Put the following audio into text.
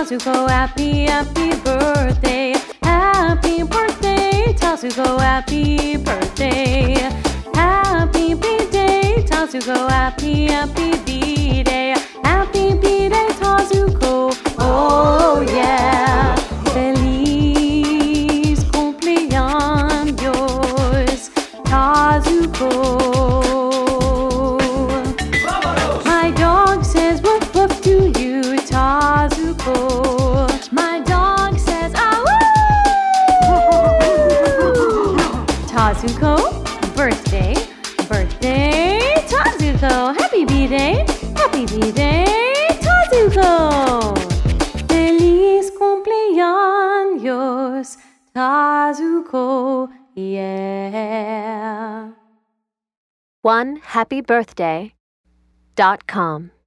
Tazuko, happy, happy birthday. Happy birthday, Tazuko, happy birthday. Happy B-Day, Tazuko, happy, happy B-Day. Happy B-Day, Tazuko, oh yeah. Feliz cumpleaños, Tazuko. My dog says woof woof to you, Tazuko. My dog says ah woo. Tazuko, birthday, birthday, Tazuko. Happy B-Day, happy B-Day, Tazuko. Feliz cumpleaños, Tazuko, yeah. OneHappyBirthday.com